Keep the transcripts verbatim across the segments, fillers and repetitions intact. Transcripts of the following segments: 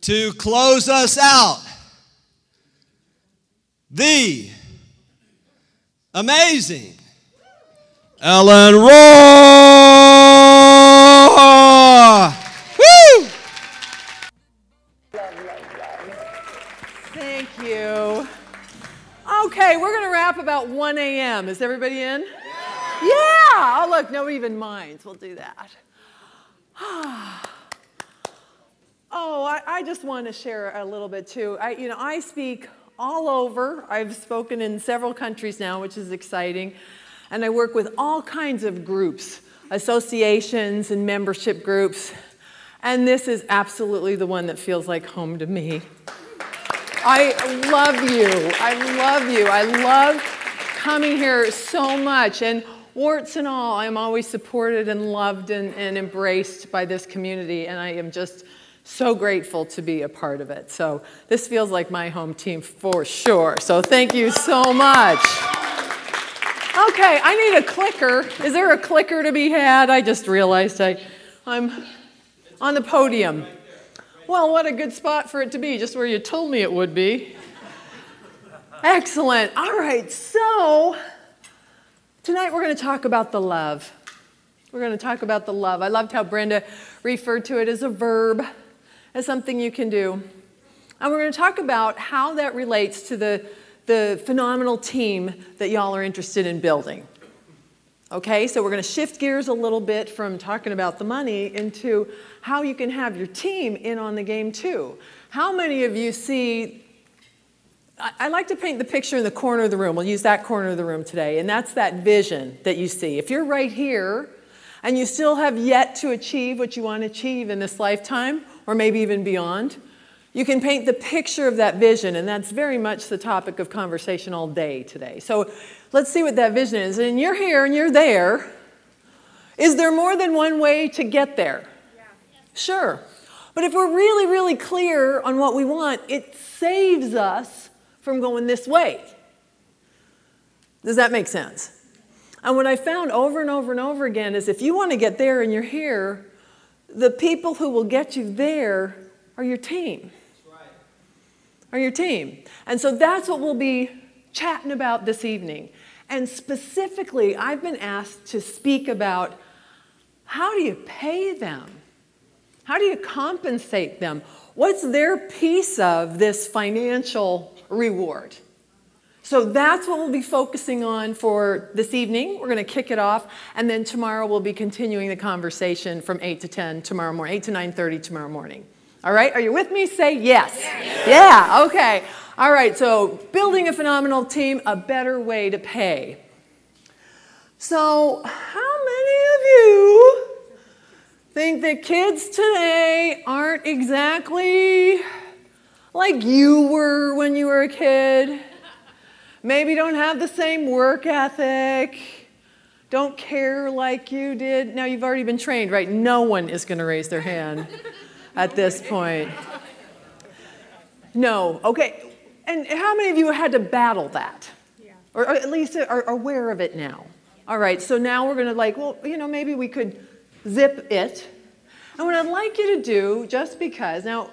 to close us out, the amazing Ellen Rohr. Woo! Thank you. Okay, we're going to wrap about one a m Is everybody in? Yeah. Yeah. Oh, look, no even minds. We'll do that. Oh, I, I just want to share a little bit too. I, you know, I speak all over. I've spoken in several countries now, which is exciting. And I work with all kinds of groups, associations and membership groups. And this is absolutely the one that feels like home to me. I love you. I love you. I love coming here so much. And warts and all, I'm always supported and loved and, and embraced by this community. And I am just so grateful to be a part of it. So this feels like my home team for sure. So thank you so much. Okay, I need a clicker. Is there a clicker to be had? I just realized I, I'm on the podium. Well, what a good spot for it to be, just where you told me it would be. Excellent. All right, so tonight we're going to talk about the love. We're going to talk about the love. I loved how Brenda referred to it as a verb, as something you can do. And we're going to talk about how that relates to the, the phenomenal team that y'all are interested in building. Okay, so we're going to shift gears a little bit from talking about the money into how you can have your team in on the game too. How many of you see, I, I like to paint the picture in the corner of the room. We'll use that corner of the room today, and that's that vision that you see. If you're right here and you still have yet to achieve what you want to achieve in this lifetime, or maybe even beyond, you can paint the picture of that vision, and that's very much the topic of conversation all day today. So let's see what that vision is. And you're here and you're there. Is there more than one way to get there? Yeah. Sure. But if we're really, really clear on what we want, it saves us from going this way. Does that make sense? And what I found over and over and over again is if you want to get there and you're here, the people who will get you there are your team. That's right. Are your team. And so that's what we'll be chatting about this evening. And specifically, I've been asked to speak about how do you pay them? How do you compensate them? What's their piece of this financial reward? So that's what we'll be focusing on for this evening. We're going to kick it off, and then tomorrow we'll be continuing the conversation from eight to ten tomorrow morning, eight to nine thirty tomorrow morning. All right, are you with me? Say yes. Yes. Yeah, okay. All right, so building a phenomenal team, a better way to pay. So how many of you think that kids today aren't exactly like you were when you were a kid? Maybe don't have the same work ethic, don't care like you did. Now, you've already been trained, right? No one is going to raise their hand at this point. No, okay. And how many of you had to battle that? Yeah. Or, or at least are aware of it now? All right, so now we're going to like, well, you know, maybe we could zip it. And what I'd like you to do, just because, now,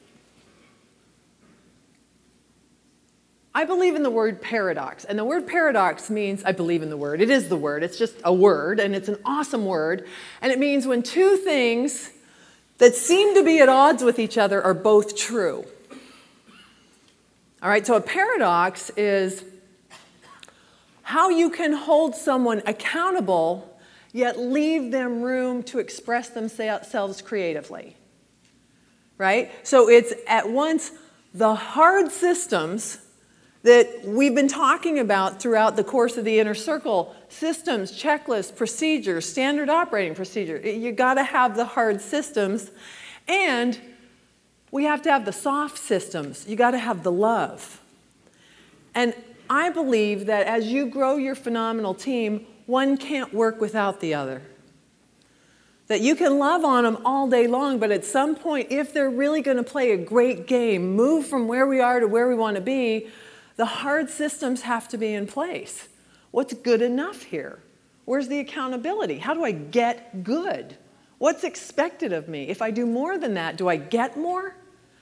I believe in the word paradox, and the word paradox means, I believe in the word, it is the word, it's just a word, and it's an awesome word, and it means when two things that seem to be at odds with each other are both true. All right, so a paradox is how you can hold someone accountable, yet leave them room to express themselves creatively, right? So it's at once the hard systems that we've been talking about throughout the course of the Inner Circle, systems, checklists, procedures, standard operating procedure. You gotta have the hard systems, and we have to have the soft systems. You gotta have the love. And I believe that as you grow your phenomenal team, one can't work without the other. That you can love on them all day long, but at some point, if they're really gonna play a great game, move from where we are to where we wanna be, the hard systems have to be in place. What's good enough here? Where's the accountability? How do I get good? What's expected of me? If I do more than that, do I get more?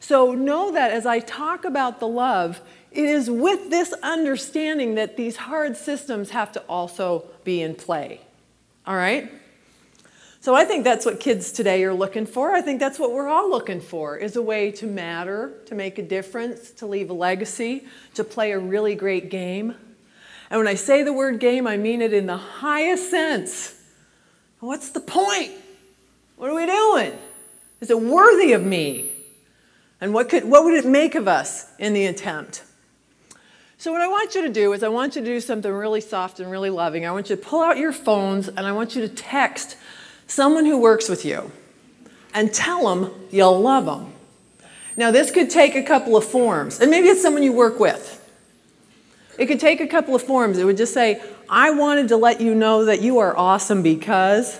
So know that as I talk about the love, it is with this understanding that these hard systems have to also be in play. All right? So I think that's what kids today are looking for. I think that's what we're all looking for, is a way to matter, to make a difference, to leave a legacy, to play a really great game. And when I say the word game, I mean it in the highest sense. What's the point? What are we doing? Is it worthy of me? And what could, what would it make of us in the attempt? So what I want you to do is I want you to do something really soft and really loving. I want you to pull out your phones and I want you to text someone who works with you and tell them you'll love them. Now this could take a couple of forms, and maybe it's someone you work with. It could take a couple of forms. It would just say, I wanted to let you know that you are awesome because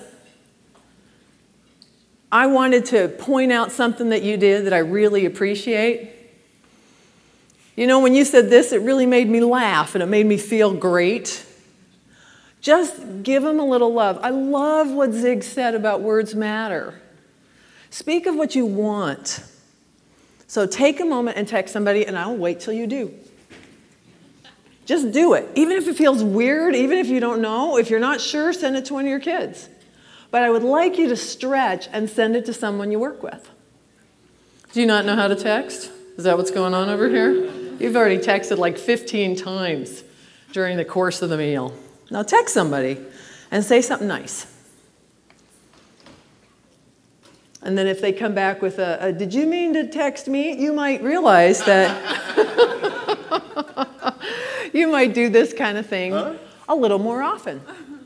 I wanted to point out something that you did that I really appreciate. You know, when you said this, it really made me laugh and it made me feel great. Just give them a little love. I love what Zig said about words matter. Speak of what you want. So take a moment and text somebody, and I'll wait till you do. Just do it. Even if it feels weird, even if you don't know, if you're not sure, send it to one of your kids. But I would like you to stretch and send it to someone you work with. Do you not know how to text? Is that what's going on over here? You've already texted like fifteen times during the course of the meal. Now text somebody and say something nice. And then if they come back with a, a did you mean to text me? You might realize that you might do this kind of thing huh? a little more often.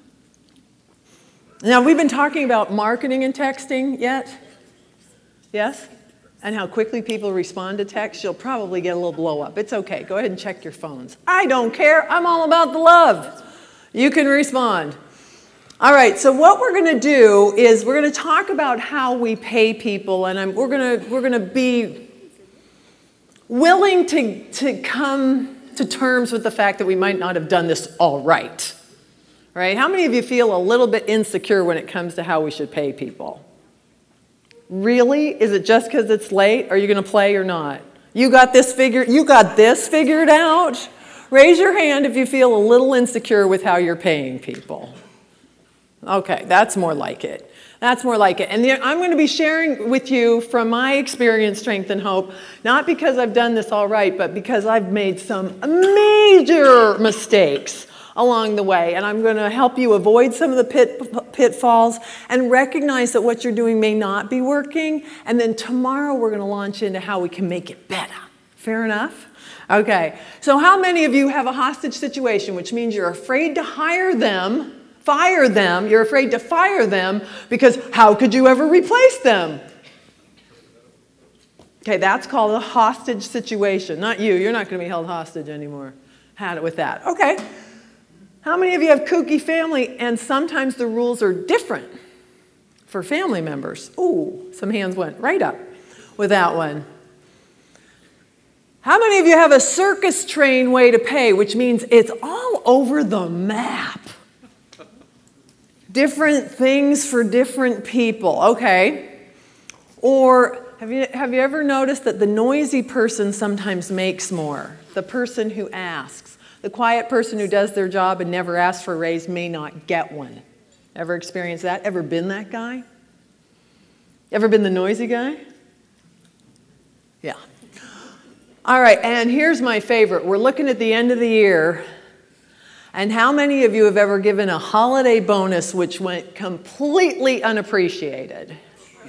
Now, we've been talking about marketing and texting yet? Yes? And how quickly people respond to text. You'll probably get a little blow up. It's okay. Go ahead and check your phones. I don't care. I'm all about the love. You can respond. All right, so what we're going to do is we're going to talk about how we pay people, and I'm, we're going to we're going to be willing to, to come to terms with the fact that we might not have done this all right. Right? How many of you feel a little bit insecure when it comes to how we should pay people? Really? Is it just because it's late? Are you going to play or not? You got this figured, you got this figured out? Raise your hand if you feel a little insecure with how you're paying people. Okay, that's more like it. That's more like it. And the, I'm going to be sharing with you from my experience, strength, and hope, not because I've done this all right, but because I've made some major mistakes along the way. And I'm going to help you avoid some of the pit, pitfalls and recognize that what you're doing may not be working. And then tomorrow we're going to launch into how we can make it better. Fair enough? Okay. So how many of you have a hostage situation, which means you're afraid to hire them, fire them, you're afraid to fire them because how could you ever replace them? Okay, that's called a hostage situation. Not you. You're not going to be held hostage anymore. Had it with that. Okay. How many of you have kooky family and sometimes the rules are different for family members? Ooh, some hands went right up with that one. How many of you have a circus train way to pay, which means it's all over the map? Different things for different people, okay? Or have you, have you ever noticed that the noisy person sometimes makes more? The person who asks. The quiet person who does their job and never asks for a raise may not get one. Ever experienced that? Ever been that guy? Ever been the noisy guy? Yeah. All right, and here's my favorite. We're looking at the end of the year, and how many of you have ever given a holiday bonus which went completely unappreciated?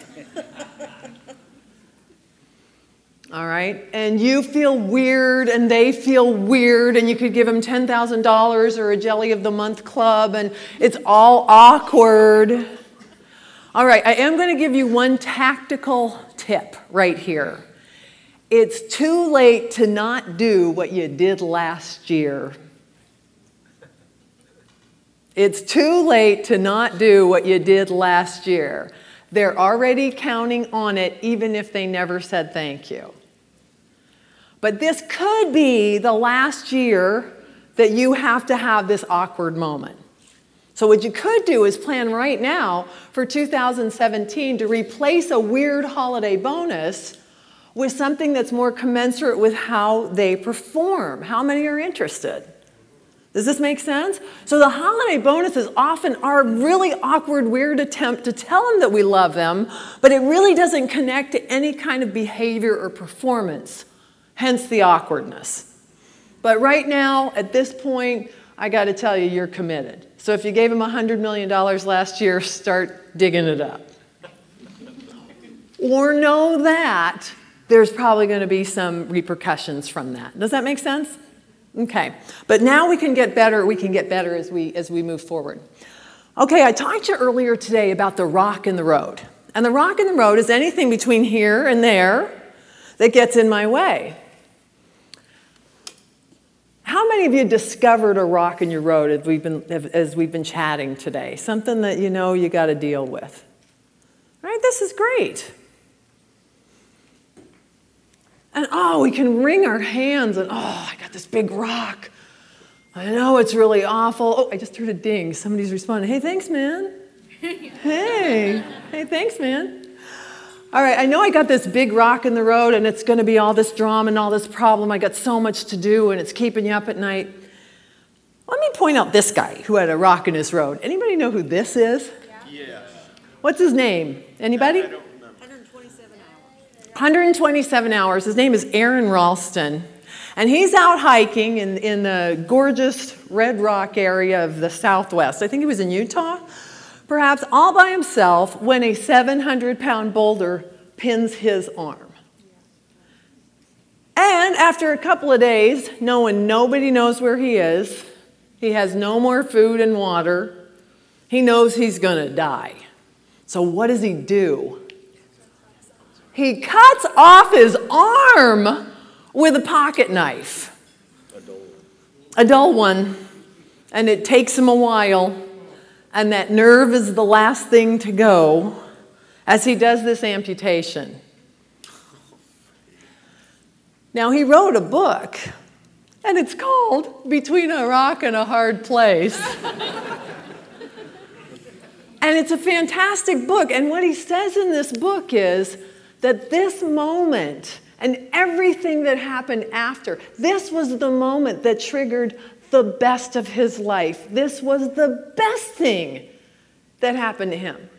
All right, and you feel weird and they feel weird, and you could give them ten thousand dollars or a Jelly of the Month club, and it's all awkward. All right, I am going to give you one tactical tip right here. It's too late to not do what you did last year. It's too late to not do what you did last year. They're already counting on it, even if they never said thank you. But this could be the last year that you have to have this awkward moment. So what you could do is plan right now for two thousand seventeen to replace a weird holiday bonus with something that's more commensurate with how they perform. How many are interested? Does this make sense? So the holiday bonuses often are a really awkward, weird attempt to tell them that we love them, but it really doesn't connect to any kind of behavior or performance, hence the awkwardness. But right now, at this point, I got to tell you, you're committed. So if you gave them one hundred million dollars last year, start digging it up. Or know that there's probably going to be some repercussions from that. Does that make sense? Okay, but now we can get better, we can get better as we, as we move forward. Okay, I talked to you earlier today about the rock in the road. And the rock in the road is anything between here and there that gets in my way. How many of you discovered a rock in your road as we've been, as we've been chatting today? Something that you know you got to deal with. Right, this is great. And oh, we can wring our hands and oh, I got this big rock. I know it's really awful. Oh, I just heard a ding. Somebody's responding. Hey, thanks, man. Hey, hey, thanks, man. All right, I know I got this big rock in the road and it's going to be all this drama and all this problem. I got so much to do and it's keeping you up at night. Let me point out this guy who had a rock in his road. Anybody know who this is? Yes. Yeah. What's his name? Anybody? I don't one hundred twenty-seven hours. His name is Aaron Ralston. And he's out hiking in, in the gorgeous Red Rock area of the Southwest. I think he was in Utah, perhaps, all by himself when a seven hundred pound boulder pins his arm. And after a couple of days, knowing nobody knows where he is, he has no more food and water, he knows he's going to die. So what does he do? He cuts off his arm with a pocket knife. A dull one. A dull one. And it takes him a while. And that nerve is the last thing to go as he does this amputation. Now, he wrote a book, and it's called Between a Rock and a Hard Place. And it's a fantastic book. And what he says in this book is that this moment and everything that happened after, this was the moment that triggered the best of his life. This was the best thing that happened to him.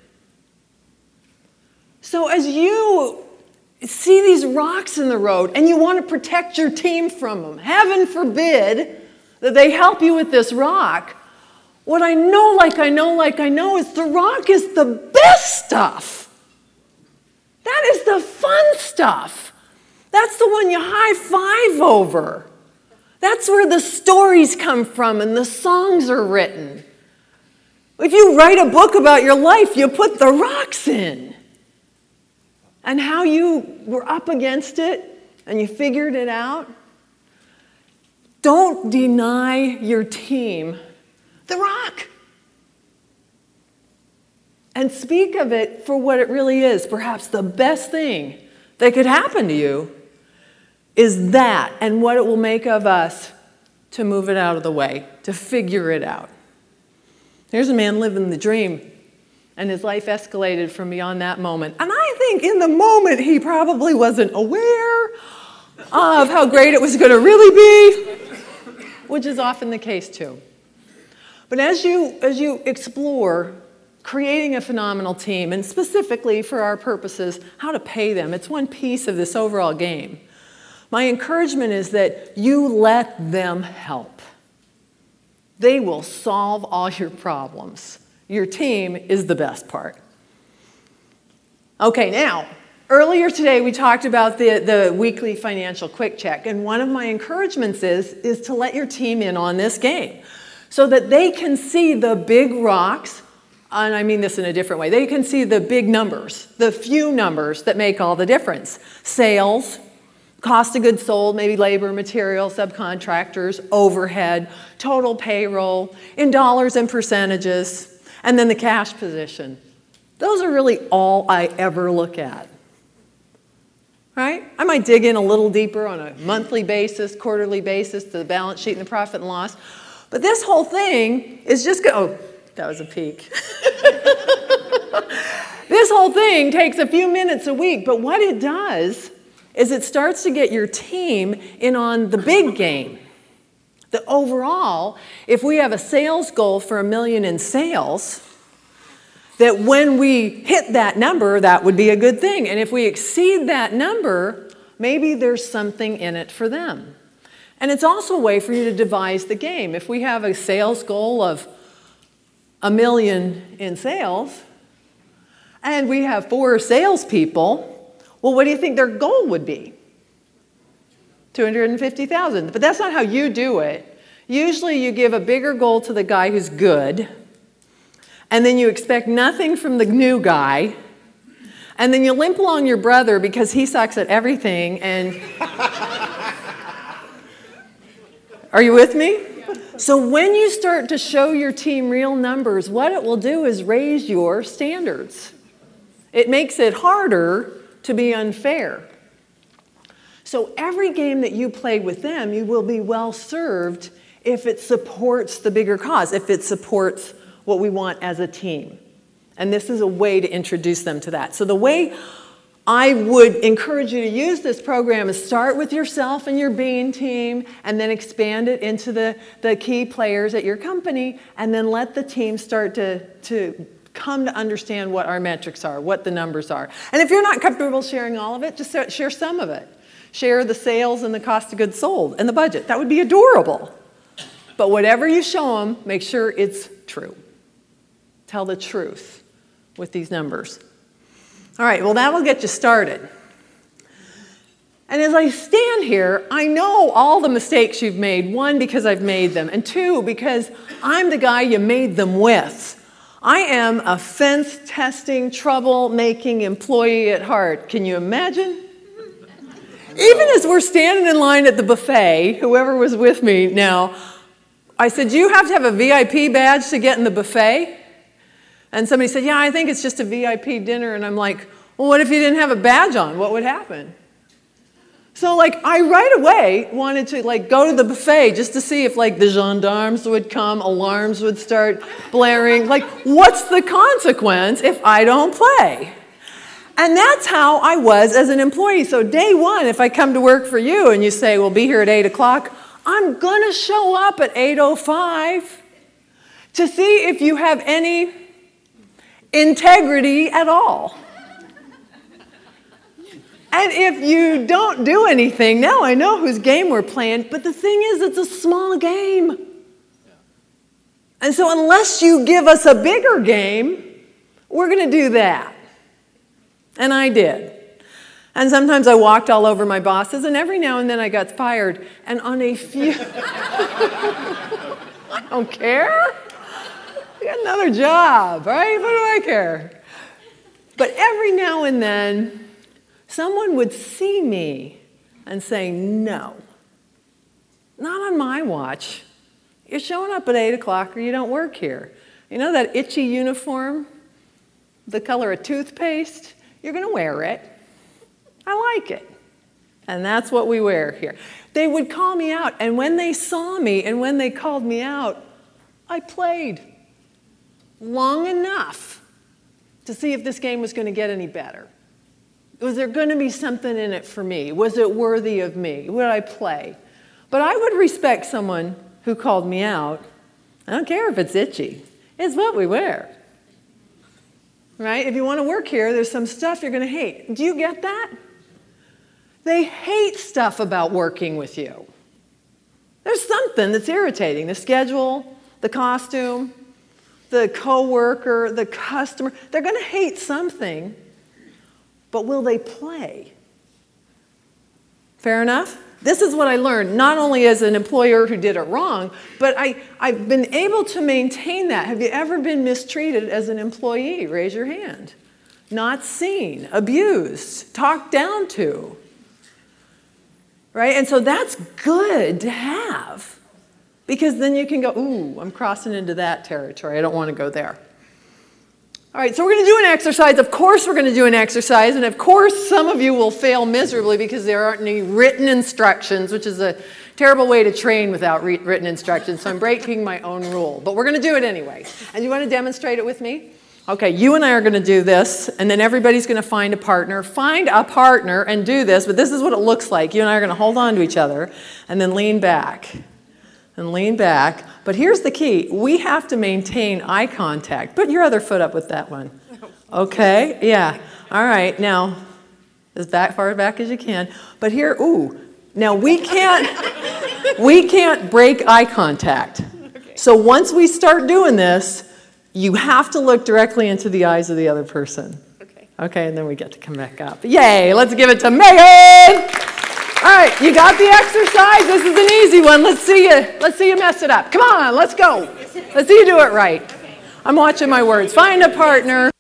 So as you see these rocks in the road and you want to protect your team from them, heaven forbid that they help you with this rock, what I know, like I know, like I know, is the rock is the best stuff. That is the fun stuff. That's the one you high five over. That's where the stories come from and the songs are written. If you write a book about your life, you put the rocks in. And how you were up against it and you figured it out. Don't deny your team the rock. And speak of it for what it really is. Perhaps the best thing that could happen to you is that and what it will make of us to move it out of the way, to figure it out. Here's a man living the dream, and his life escalated from beyond that moment. And I think in the moment he probably wasn't aware of how great it was going to really be, which is often the case too. But as you, as you explore creating a phenomenal team, and specifically for our purposes, how to pay them, it's one piece of this overall game. My encouragement is that you let them help. They will solve all your problems. Your team is the best part. Okay, now, earlier today we talked about the, the weekly financial quick check, and one of my encouragements is, is to let your team in on this game so that they can see the big rocks, and I mean this in a different way. They can see the big numbers, the few numbers that make all the difference. Sales, cost of goods sold, maybe labor, material, subcontractors, overhead, total payroll, in dollars and percentages, and then the cash position. Those are really all I ever look at. Right? I might dig in a little deeper on a monthly basis, quarterly basis to the balance sheet and the profit and loss. But this whole thing is just go. Oh, that was a peek. This whole thing takes a few minutes a week, but what it does is it starts to get your team in on the big game. The overall, if we have a sales goal for a million in sales, that when we hit that number, that would be a good thing. And if we exceed that number, maybe there's something in it for them. And it's also a way for you to devise the game. If we have a sales goal of a million in sales, and we have four salespeople, well, what do you think their goal would be? two hundred fifty thousand. But that's not how you do it. Usually you give a bigger goal to the guy who's good, and then you expect nothing from the new guy, and then you limp along your brother because he sucks at everything, and... Are you with me? So when you start to show your team real numbers, what it will do is raise your standards. It makes it harder to be unfair. So every game that you play with them, you will be well served if it supports the bigger cause, if it supports what we want as a team. And this is a way to introduce them to that. So the way I would encourage you to use this program is start with yourself and your Bean team, and then expand it into the, the key players at your company, and then let the team start to, to come to understand what our metrics are, what the numbers are. And if you're not comfortable sharing all of it, just share some of it. Share the sales and the cost of goods sold and the budget. That would be adorable. But whatever you show them, make sure it's true. Tell the truth with these numbers. All right, well, that will get you started. And as I stand here, I know all the mistakes you've made. One, because I've made them. And two, because I'm the guy you made them with. I am a fence-testing, trouble-making employee at heart. Can you imagine? Even as we're standing in line at the buffet, whoever was with me now, I said, do you have to have a V I P badge to get in the buffet? And somebody said, yeah, I think it's just a V I P dinner. And I'm like, well, what if you didn't have a badge on? What would happen? So, like, I right away wanted to, like, go to the buffet just to see if, like, the gendarmes would come, alarms would start blaring. Like, what's the consequence if I don't play? And that's how I was as an employee. So day one, if I come to work for you and you say, well, be here at eight o'clock, I'm going to show up at eight oh five to see if you have any integrity at all. And if you don't do anything, now I know whose game we're playing, but the thing is, it's a small game. And so unless you give us a bigger game, we're going to do that. And I did. And sometimes I walked all over my bosses, and every now and then I got fired. And on a few... I don't care. I got another job, right? What do I care? But every now and then, someone would see me and say, no, not on my watch. You're showing up at eight o'clock or you don't work here. You know that itchy uniform, the color of toothpaste? You're going to wear it. I like it. And that's what we wear here. They would call me out, and when they saw me and when they called me out, I played long enough to see if this game was going to get any better. Was there going to be something in it for me? Was it worthy of me? Would I play? But I would respect someone who called me out. I don't care if it's itchy. It's what we wear. Right? If you want to work here, there's some stuff you're going to hate. Do you get that? They hate stuff about working with you. There's something that's irritating. The schedule, the costume, the coworker, the customer. They're going to hate something. But will they play? Fair enough? This is what I learned, not only as an employer who did it wrong, but I, I've been able to maintain that. Have you ever been mistreated as an employee? Raise your hand. Not seen, abused, talked down to. Right? And so that's good to have. Because then you can go, ooh, I'm crossing into that territory. I don't want to go there. All right, so we're going to do an exercise. Of course we're going to do an exercise, and of course some of you will fail miserably because there aren't any written instructions, which is a terrible way to train without re- written instructions, so I'm breaking my own rule. But we're going to do it anyway. And you want to demonstrate it with me? Okay, you and I are going to do this, and then everybody's going to find a partner. Find a partner and do this, but this is what it looks like. You and I are going to hold on to each other and then lean back. And lean back. But here's the key. We have to maintain eye contact. Put your other foot up with that one. Okay? Yeah. All right. Now, as back, far back as you can. But here, ooh. Now, we can't, we can't break eye contact. So once we start doing this, you have to look directly into the eyes of the other person. Okay. Okay, and then we get to come back up. Yay, let's give it to Megan! All right, you got the exercise. This is an easy one. Let's see you, let's see you mess it up. Come on, let's go. Let's see you do it right. I'm watching my words. Find a partner.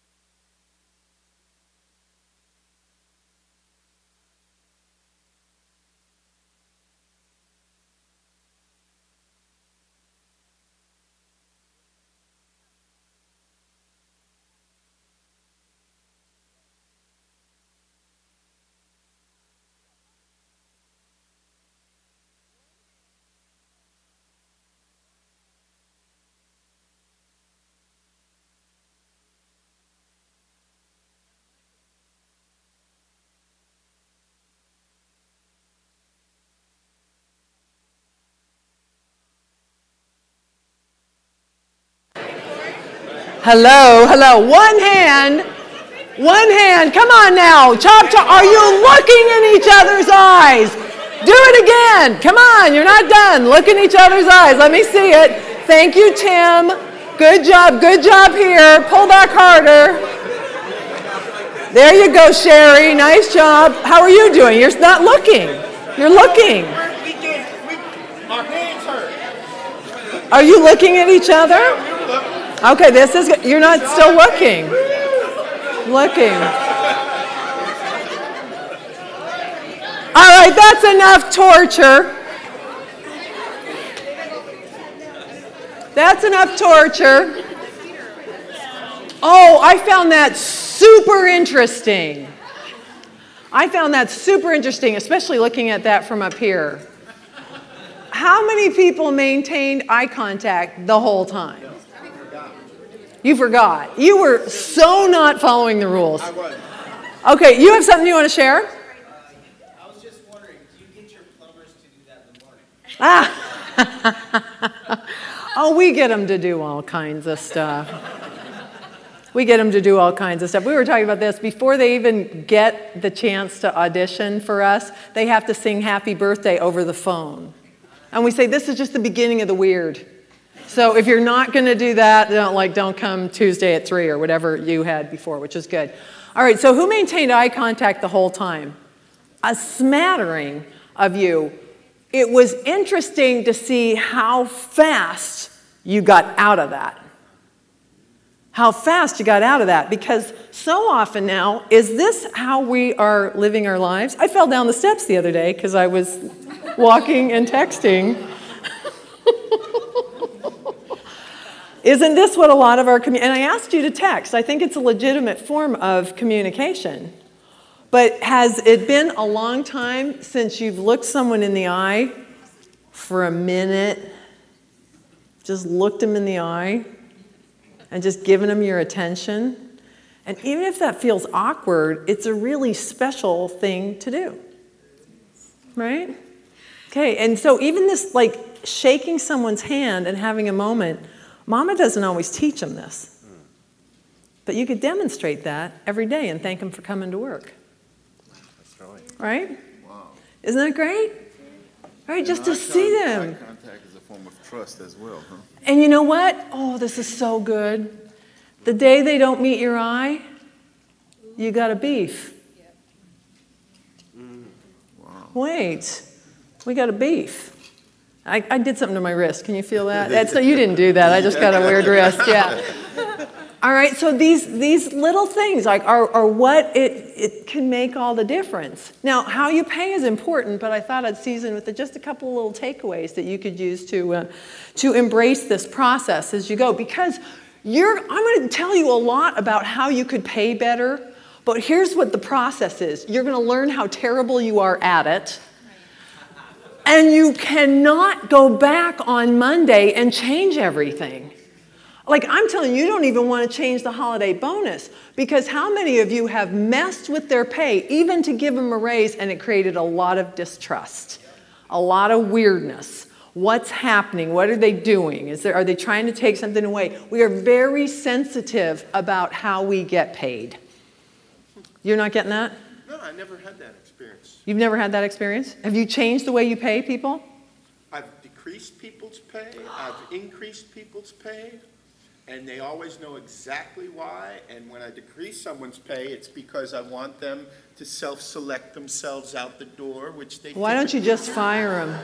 Hello, hello. One hand. One hand. Come on now. Chop, chop. Are you looking in each other's eyes? Do it again. Come on. You're not done. Look in each other's eyes. Let me see it. Thank you, Tim. Good job. Good job here. Pull back harder. There you go, Sherry. Nice job. How are you doing? You're not looking. You're looking. Our hands hurt. Are you looking at each other? Okay, this is good. You're not still looking. Looking. All right, that's enough torture. That's enough torture. Oh, I found that super interesting. I found that super interesting, especially looking at that from up here. How many people maintained eye contact the whole time? You forgot. You were so not following the rules. I was. Okay, you have something you want to share? Uh, I was just wondering, do you get your plumbers to do that in the morning? Ah. Oh, we get them to do all kinds of stuff. We get them to do all kinds of stuff. We were talking about this. Before they even get the chance to audition for us, they have to sing Happy Birthday over the phone. And we say, this is just the beginning of the weird. So if you're not going to do that, don't, like, don't come Tuesday at three or whatever you had before, which is good. All right, so who maintained eye contact the whole time? A smattering of you. It was interesting to see how fast you got out of that. How fast you got out of that. Because so often now, is this how we are living our lives? I fell down the steps the other day because I was walking and texting. Isn't this what a lot of our commu- and I asked you to text. I think it's a legitimate form of communication. But has it been a long time since you've looked someone in the eye for a minute, just looked them in the eye, and just given them your attention? And even if that feels awkward, it's a really special thing to do. Right? Okay, and so even this, like, shaking someone's hand and having a moment, Mama doesn't always teach them this. But you could demonstrate that every day and thank them for coming to work. That's right. Right? Wow. Isn't that great? Right, just to eye see con- them. Eye contact is a form of trust as well, huh? And you know what? Oh, this is so good. The day they don't meet your eye, you got a beef. Wow. Wait, we got a beef. I, I did something to my wrist. Can you feel that? That's, you didn't do that. I just got a weird wrist. Yeah. All right. So these these little things like are, are what it it can make all the difference. Now, how you pay is important, but I thought I'd season with just a couple of little takeaways that you could use to uh, to embrace this process as you go. Because you're, I'm going to tell you a lot about how you could pay better. But here's what the process is. You're going to learn how terrible you are at it. And you cannot go back on Monday and change everything. Like, I'm telling you, you don't even want to change the holiday bonus, because how many of you have messed with their pay even to give them a raise, and it created a lot of distrust, a lot of weirdness. What's happening? What are they doing? Is there, are they trying to take something away? We are very sensitive about how we get paid. You're not getting that? No, I never had that experience. You've never had that experience? Have you changed the way you pay people? I've decreased people's pay. I've increased people's pay. And they always know exactly why. And when I decrease someone's pay, it's because I want them to self-select themselves out the door, which they Why don't you just fire them?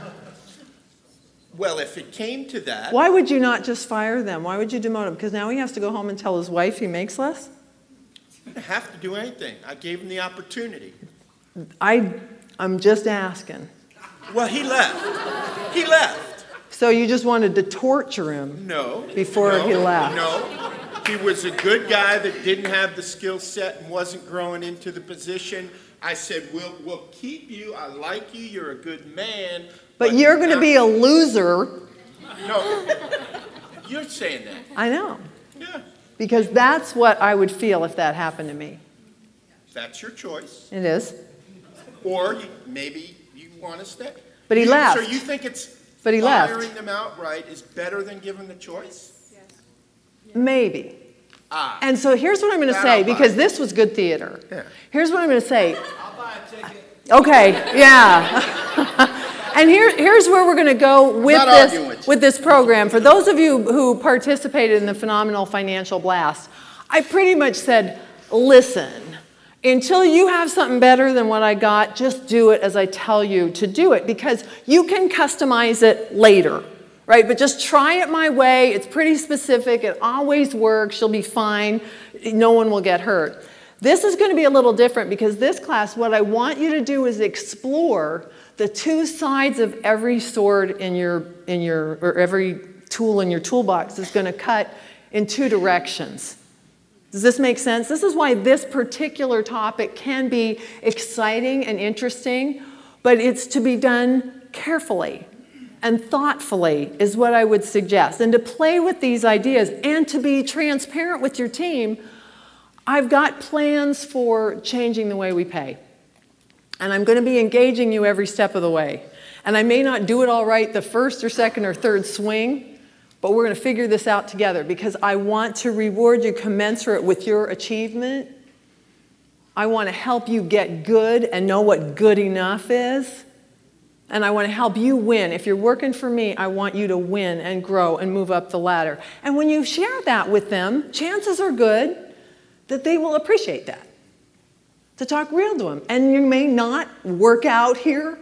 Well, if it came to that. Why would you not just fire them? Why would you demote him? Because now he has to go home and tell his wife he makes less? I didn't have to do anything. I gave him the opportunity. I, I'm just asking. Well, he left. He left. So you just wanted to torture him? No. Before no, he left? No. He was a good guy that didn't have the skill set and wasn't growing into the position. I said, we'll, we'll keep you. I like you. You're a good man. But, but you're going to be a loser. No. You're saying that. I know. Yeah. Because that's what I would feel if that happened to me. That's your choice. It is. Or you, maybe you want to stay. But he you, left. So you think it's but he firing left. them outright is better than giving the choice? Yes. Maybe. Ah. And so here's what I'm going to That say, I'll because buy. this was good theater. Yeah. Here's what I'm going to say. I'll buy a ticket. Okay, yeah. And here, here's where we're going to go with Not this, arguing with you. with this program. For those of you who participated in the Phenomenal Financial Blast, I pretty much said, listen, until you have something better than what I got, just do it as I tell you to do it, because you can customize it later, right? But just try it my way. It's pretty specific. It always works. You'll be fine. No one will get hurt. This is going to be a little different, because this class, what I want you to do is explore the two sides of every sword in your, in your, or every tool in your toolbox is going to cut in two directions. Does this make sense? This is why this particular topic can be exciting and interesting, but it's to be done carefully and thoughtfully is what I would suggest. And to play with these ideas and to be transparent with your team, I've got plans for changing the way we pay. And I'm going to be engaging you every step of the way. And I may not do it all right the first or second or third swing, but we're going to figure this out together, because I want to reward you commensurate with your achievement. I want to help you get good and know what good enough is. And I want to help you win. If you're working for me, I want you to win and grow and move up the ladder. And when you share that with them, chances are good that they will appreciate that. To talk real to them. And you may not work out here.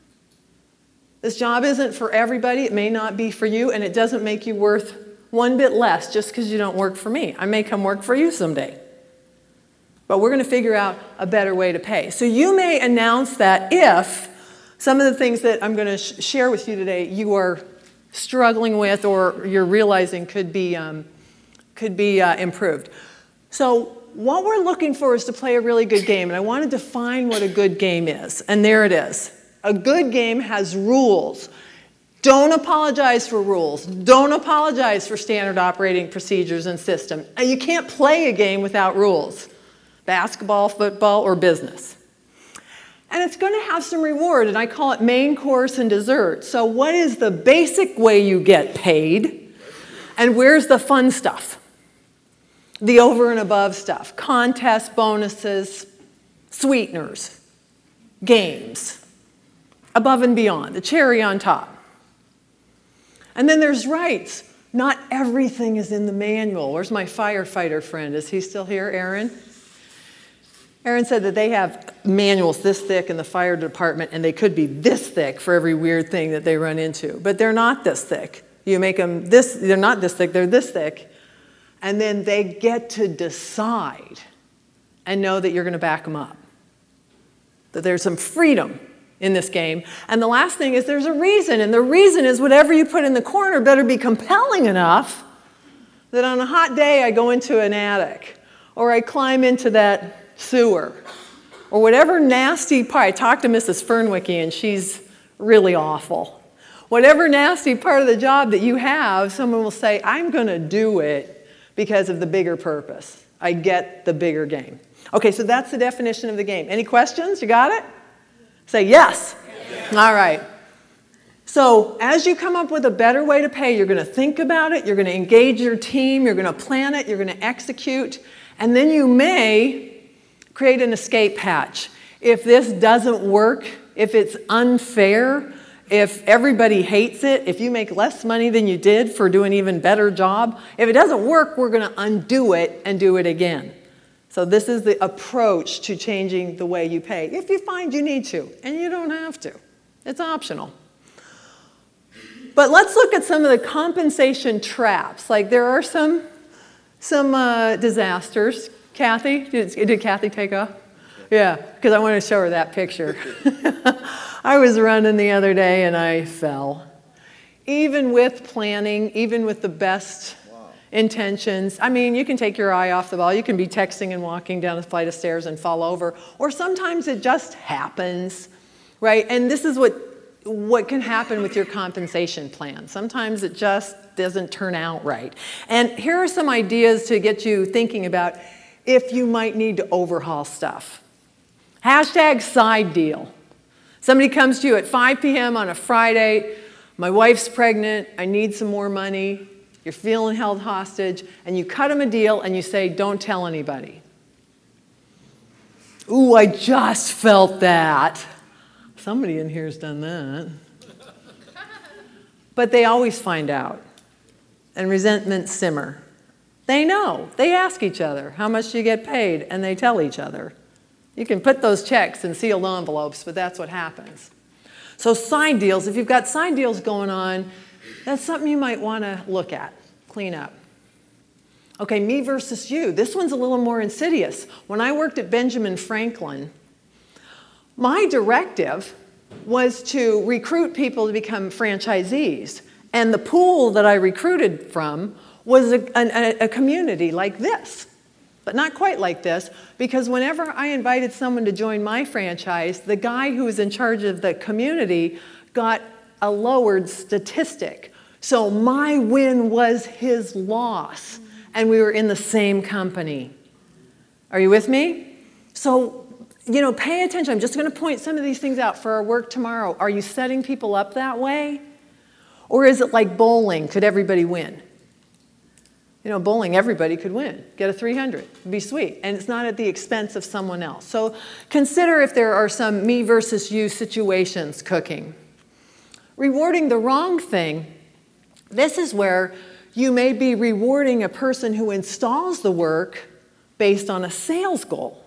This job isn't for everybody. It may not be for you, and it doesn't make you worth one bit less just because you don't work for me. I may come work for you someday. But we're going to figure out a better way to pay. So you may announce that if some of the things that I'm going to sh share with you today you are struggling with or you're realizing could be, um, could be uh, improved. So what we're looking for is to play a really good game, and I want to define what a good game is. And there it is. A good game has rules. Don't apologize for rules. Don't apologize for standard operating procedures and systems. And you can't play a game without rules. Basketball, football, or business. And it's going to have some reward, and I call it main course and dessert. So what is the basic way you get paid? And where's the fun stuff? The over and above stuff. Contests, bonuses, sweeteners, games. Above and beyond, the cherry on top. And then there's rights. Not everything is in the manual. Where's my firefighter friend? Is he still here, Aaron? Aaron said that they have manuals this thick in the fire department, and they could be this thick for every weird thing that they run into. But they're not this thick. You make them this, they're not this thick, they're this thick. And then they get to decide and know that you're going to back them up. That there's some freedom in this game. And the last thing is there's a reason, and the reason is whatever you put in the corner better be compelling enough that on a hot day I go into an attic, or I climb into that sewer, or whatever nasty part. I talked to Missus Fernwicke, and she's really awful. Whatever nasty part of the job that you have, someone will say, I'm going to do it because of the bigger purpose. I get the bigger game. Okay, so that's the definition of the game. Any questions? You got it? Say yes. Yes. All right. So as you come up with a better way to pay, you're going to think about it, you're going to engage your team, you're going to plan it, you're going to execute, and then you may create an escape hatch. If this doesn't work, if it's unfair, if everybody hates it, if you make less money than you did for doing an even better job, if it doesn't work, we're going to undo it and do it again. So this is the approach to changing the way you pay, if you find you need to, and you don't have to. It's optional. But let's look at some of the compensation traps. Like there are some, some uh, disasters. Kathy, did, did Kathy take off? Yeah, because I want to show her that picture. I was running the other day and I fell. Even with planning, even with the best wow. intentions. I mean, you can take your eye off the ball. You can be texting and walking down a flight of stairs and fall over. Or sometimes it just happens, right? And this is what, what can happen with your compensation plan. Sometimes it just doesn't turn out right. And here are some ideas to get you thinking about if you might need to overhaul stuff. Hashtag side deal. Somebody comes to you at five p m on a Friday, my wife's pregnant, I need some more money, you're feeling held hostage, and you cut them a deal and you say, don't tell anybody. Ooh, I just felt that. Somebody in here has done that. But they always find out, and resentment simmer. They know. They ask each other, how much do you get paid? And they tell each other. You can put those checks in sealed envelopes, but that's what happens. So side deals, if you've got side deals going on, that's something you might want to look at, clean up. Okay, me versus you. This one's a little more insidious. When I worked at Benjamin Franklin, my directive was to recruit people to become franchisees. And the pool that I recruited from was a, a, a community like this, but not quite like this, because whenever I invited someone to join my franchise, the guy who was in charge of the community got a lowered statistic. So my win was his loss, and we were in the same company. Are you with me? So, you know, pay attention. I'm just going to point some of these things out for our work tomorrow. Are you setting people up that way? Or is it like bowling? Could everybody win? You know, bowling, everybody could win. Get a three hundred. It'd be sweet. And it's not at the expense of someone else. So consider if there are some me versus you situations cooking. Rewarding the wrong thing. This is where you may be rewarding a person who installs the work based on a sales goal.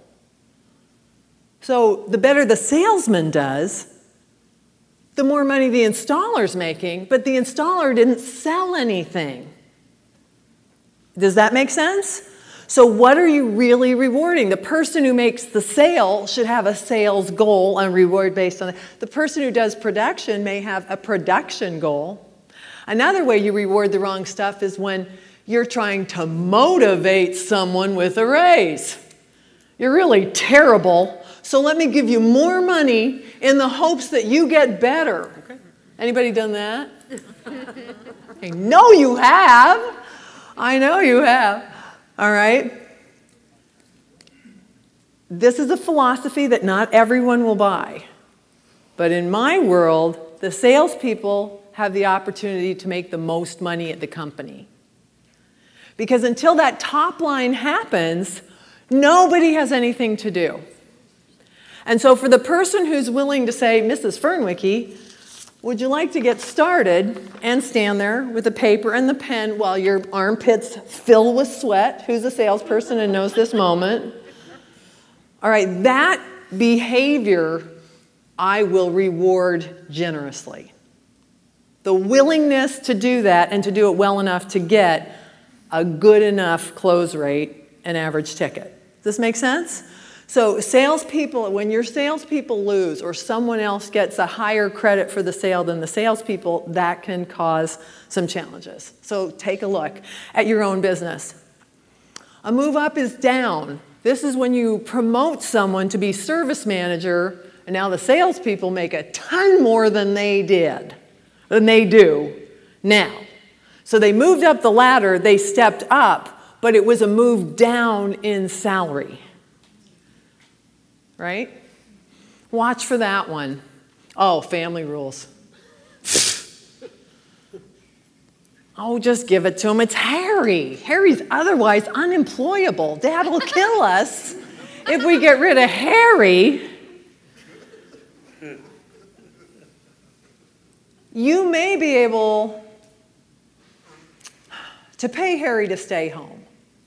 So the better the salesman does, the more money the installer's making, but the installer didn't sell anything. Does that make sense? So what are you really rewarding? The person who makes the sale should have a sales goal and reward based on it. The person who does production may have a production goal. Another way you reward the wrong stuff is when you're trying to motivate someone with a raise. You're really terrible, so let me give you more money in the hopes that you get better. Okay. Anybody done that? I know you have. I know you have. All right? This is a philosophy that not everyone will buy. But in my world, the salespeople have the opportunity to make the most money at the company. Because until that top line happens, nobody has anything to do. And so for the person who's willing to say, Missus Fernwicke, would you like to get started and stand there with the paper and the pen while your armpits fill with sweat? Who's a salesperson and knows this moment? All right, that behavior I will reward generously. The willingness to do that and to do it well enough to get a good enough close rate and average ticket. Does this make sense? So salespeople, when your salespeople lose or someone else gets a higher credit for the sale than the salespeople, that can cause some challenges. So take a look at your own business. A move up is down. This is when you promote someone to be service manager, and now the salespeople make a ton more than they did, than they do now. So they moved up the ladder, they stepped up, but it was a move down in salary. Right? Watch for that one. Oh, family rules. Oh, just give it to him. It's Harry. Harry's otherwise unemployable. Dad will kill us if we get rid of Harry. You may be able to pay Harry to stay home,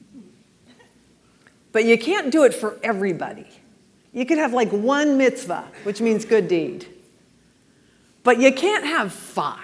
but you can't do it for everybody. You could have like one mitzvah, which means good deed, but you can't have five.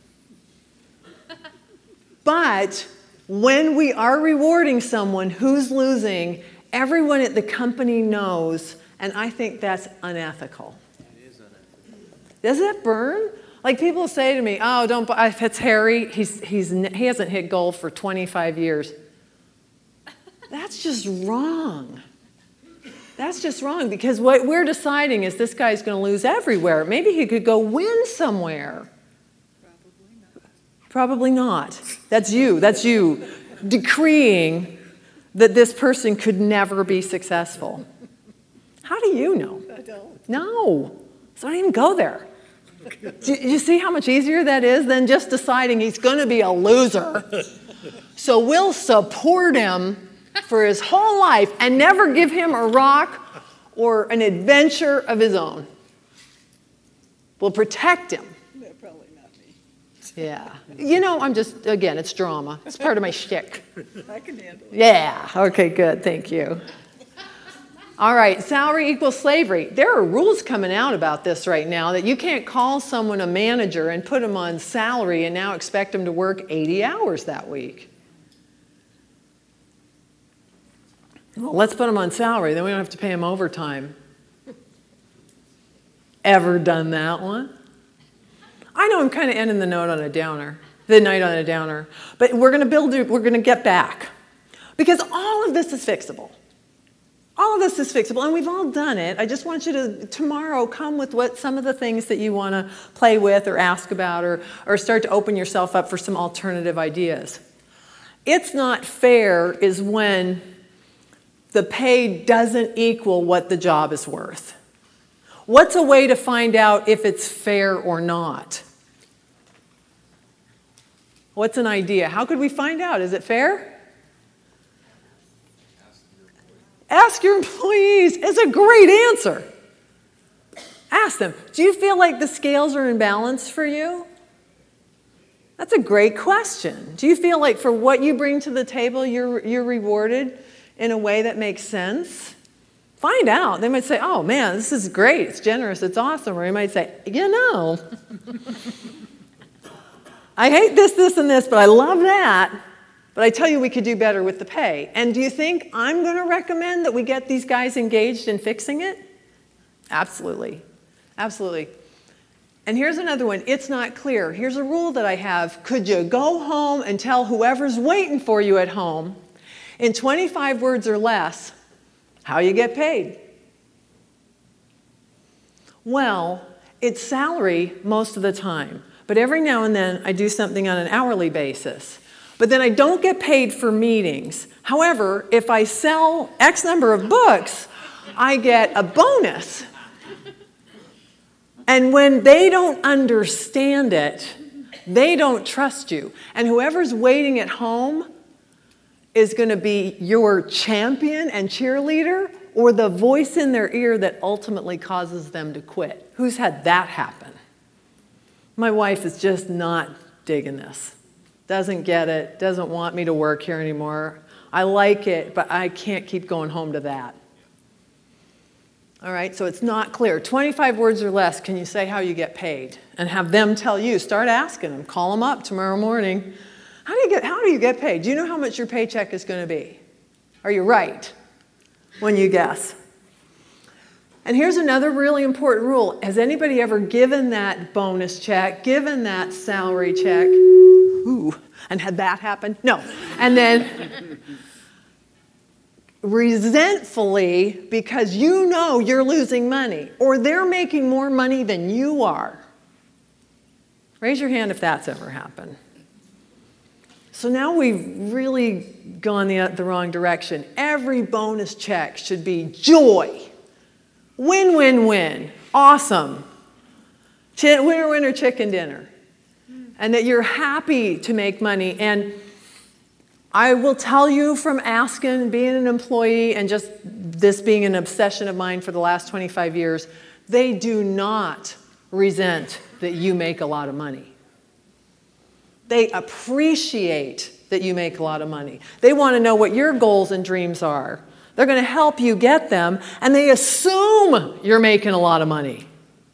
But when we are rewarding someone who's losing, everyone at the company knows, and I think that's unethical. It is unethical. Does that burn? Like people say to me, oh, don't buy, if it's Harry, he's, he's, he hasn't hit goal for twenty-five years. That's just wrong. That's just wrong, because what we're deciding is this guy's going to lose everywhere. Maybe he could go win somewhere. Probably not. That's you. That's you decreeing that this person could never be successful. How do you know? I don't. No. So don't even go there. Do you see how much easier that is than just deciding he's going to be a loser? So we'll support him for his whole life and never give him a rock or an adventure of his own. We'll protect him. No, probably not me. Yeah. You know, I'm just, again, it's drama. It's part of my shtick. I can handle it. Yeah. Okay, good. Thank you. All right. Salary equals slavery. There are rules coming out about this right now that you can't call someone a manager and put them on salary and now expect them to work eighty hours that week. Well, let's put them on salary. Then we don't have to pay them overtime. Ever done that one? I know I'm kind of ending the note on a downer, the night on a downer, but we're going to build, we're going to get back. Because all of this is fixable. All of this is fixable, and we've all done it. I just want you to, tomorrow, come with what some of the things that you want to play with or ask about or, or start to open yourself up for some alternative ideas. It's not fair is when the pay doesn't equal what the job is worth. What's a way to find out if it's fair or not? What's an idea? How could we find out? Is it fair? Ask your employees. It's a great answer. Ask them, do you feel like the scales are in balance for you? That's a great question. Do you feel like for what you bring to the table, you're, you're rewarded in a way that makes sense? Find out. They might say, oh man, this is great. It's generous. It's awesome. Or you might say, you know, I hate this, this, and this, but I love that. But I tell you, we could do better with the pay. And do you think I'm going to recommend that we get these guys engaged in fixing it? Absolutely. Absolutely. And here's another one. It's not clear. Here's a rule that I have. Could you go home and tell whoever's waiting for you at home in twenty-five words or less how you get paid? Well, it's salary most of the time. But every now and then I do something on an hourly basis. But then I don't get paid for meetings. However, if I sell X number of books, I get a bonus. And when they don't understand it, they don't trust you. And whoever's waiting at home is going to be your champion and cheerleader or the voice in their ear that ultimately causes them to quit. Who's had that happen? My wife is just not digging this. Doesn't get it, doesn't want me to work here anymore. I like it, but I can't keep going home to that. All right, so it's not clear. twenty-five words or less, can you say how you get paid? And have them tell you. Start asking them. Call them up tomorrow morning. How do you get, how do you get paid? Do you know how much your paycheck is going to be? Are you right when you guess? And here's another really important rule. Has anybody ever given that bonus check, given that salary check, ooh, and had that happen? No. And then resentfully, because you know you're losing money, or they're making more money than you are. Raise your hand if that's ever happened. So now we've really gone the, the wrong direction. Every bonus check should be joy. Win, win, win. Awesome. Ch- winner, winner, chicken dinner. And that you're happy to make money. And I will tell you from asking, being an employee, and just this being an obsession of mine for the last twenty-five years, they do not resent that you make a lot of money. They appreciate that you make a lot of money. They want to know what your goals and dreams are. They're going to help you get them, and they assume you're making a lot of money.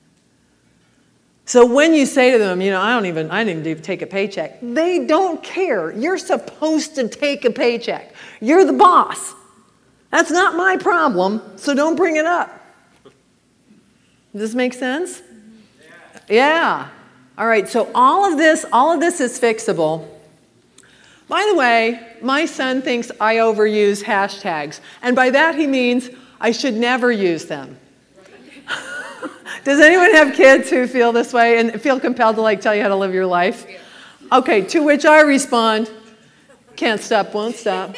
So when you say to them, you know, I don't even, I didn't even take a paycheck, they don't care. You're supposed to take a paycheck. You're the boss. That's not my problem, so don't bring it up. Does this make sense? Yeah. Yeah. All right, so all of this, all of this is fixable. By the way, my son thinks I overuse hashtags, and by that he means I should never use them. Does anyone have kids who feel this way and feel compelled to like tell you how to live your life? Okay, to which I respond, can't stop, won't stop.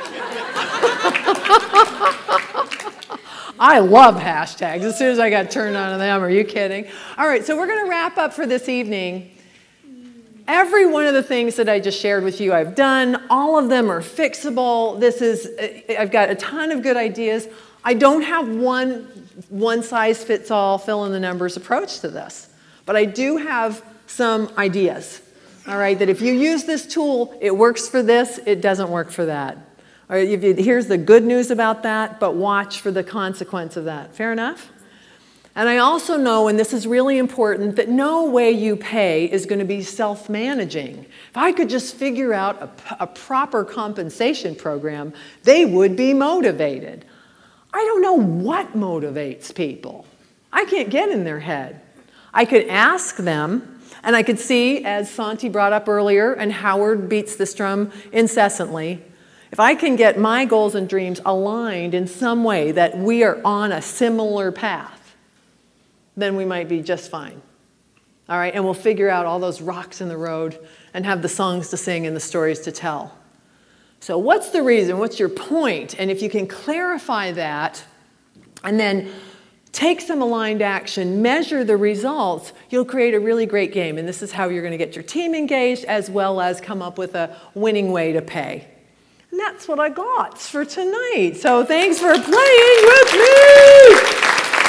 I love hashtags. As soon as I got turned on to them, are you kidding? All right, so we're going to wrap up for this evening. Every one of the things that I just shared with you, I've done. All of them are fixable. This is, I've got a ton of good ideas. I don't have one one-size-fits-all, fill-in-the-numbers approach to this. But I do have some ideas, all right, that if you use this tool, it works for this, it doesn't work for that. All right, if you, here's the good news about that, but watch for the consequence of that. Fair enough? And I also know, and this is really important, that no way you pay is going to be self-managing. If I could just figure out a, a proper compensation program, they would be motivated. I don't know what motivates people. I can't get in their head. I could ask them, and I could see, as Santi brought up earlier, and Howard beats this drum incessantly, if I can get my goals and dreams aligned in some way that we are on a similar path, then we might be just fine. All right, and we'll figure out all those rocks in the road and have the songs to sing and the stories to tell. So what's the reason? What's your point? And if you can clarify that and then take some aligned action, measure the results, you'll create a really great game. And this is how you're going to get your team engaged as well as come up with a winning way to pay. And that's what I got for tonight. So thanks for playing with me.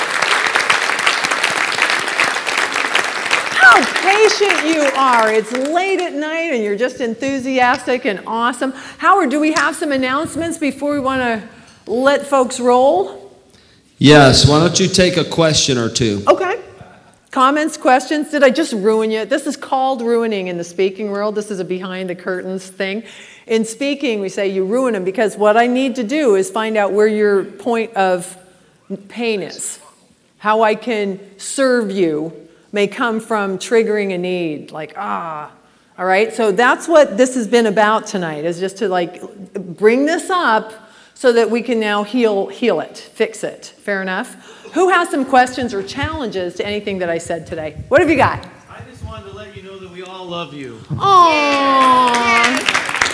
How patient you are. It's late at night and you're just enthusiastic and awesome. Howard, do we have some announcements before we want to let folks roll? Yes, why don't you take a question or two? Okay. Comments, questions? Did I just ruin you? This is called ruining in the speaking world. This is a behind the curtains thing. In speaking, we say you ruin them because what I need to do is find out where your point of pain is. How I can serve you may come from triggering a need, like, ah. All right, so that's what this has been about tonight, is just to like bring this up so that we can now heal, heal it, fix it. Fair enough? Who has some questions or challenges to anything that I said today? What have you got? I just wanted to let you know that we all love you. Aww.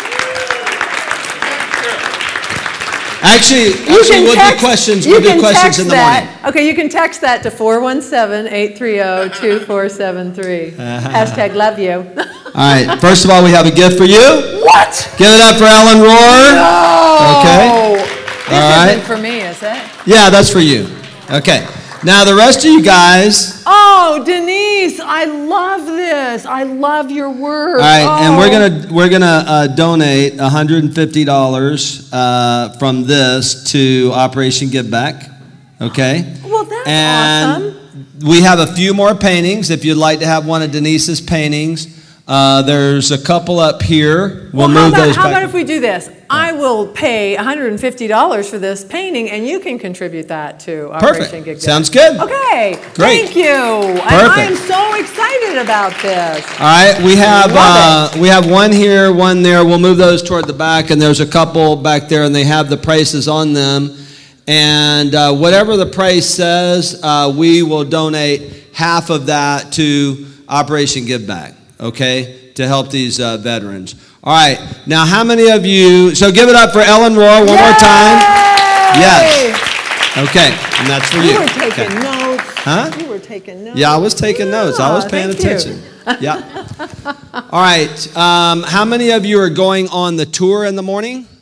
Actually, actually we'll do questions, we'll do questions in the morning. Okay, you can text that to four one seven, eight three zero, two four seven three. Hashtag love you. All right, first of all, we have a gift for you. What? Give it up for Ellen Rohr. No. Okay. This All right. isn't for me, is it? Yeah, that's for you. Okay. Now the rest of you guys. Oh, Denise, I love this. I love your work. All right, oh. and we're gonna we're gonna uh, donate one hundred fifty dollars uh, from this to Operation Give Back. Okay. Well, that's and awesome. We have a few more paintings. If you'd like to have one of Denise's paintings, uh, there's a couple up here. We'll, well how move about, those how back. about if we do this? I will pay one hundred fifty dollars for this painting, and you can contribute that to Operation Perfect. Give Back. Sounds good. Okay. Great. Thank you. And I am so excited about this. All right, we have Love uh, we have one here, one there. We'll move those toward the back, and there's a couple back there, and they have the prices on them. And uh, whatever the price says, uh, we will donate half of that to Operation Give Back. Okay, to help these uh, veterans. All right. Now, how many of you, so give it up for Ellen Rohr one more time. Yes. Okay. And that's for you. You were taking Okay. notes. Huh? You were taking notes. Yeah, I was taking notes. I was Yeah, paying thank you. attention. Yeah. All right. Um, how many of you are going on the tour in the morning?